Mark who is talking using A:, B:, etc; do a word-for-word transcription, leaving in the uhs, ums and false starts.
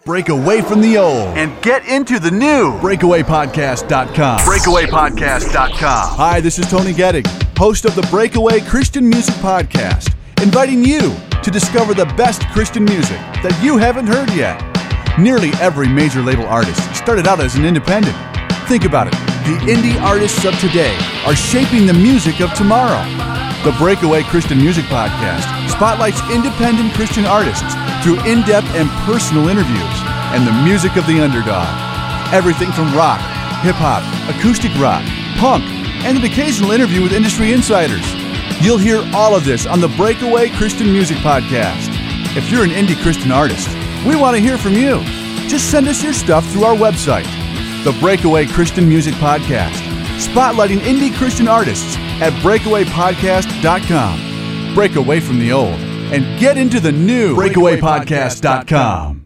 A: Break away from the old
B: and get into the new.
A: breakaway podcast dot com.
B: breakaway podcast dot com.
A: Hi, this is Tony Gettig, host of the Breakaway Christian Music Podcast, inviting you to discover the best Christian music that you haven't heard yet. Nearly every major label artist started out as an independent. Think about it. The indie artists of today are shaping the music of tomorrow. The Breakaway Christian Music Podcast spotlights independent Christian artists through in-depth and personal interviews and the music of the underdog. Everything from rock, hip-hop, acoustic rock, punk, and an occasional interview with industry insiders. You'll hear all of this on the Breakaway Christian Music Podcast. If you're an indie Christian artist, we want to hear from you. Just send us your stuff through our website, the Breakaway Christian Music Podcast, spotlighting indie Christian artists at breakaway podcast dot com. Break away from the old and get into the new. breakaway podcast dot com.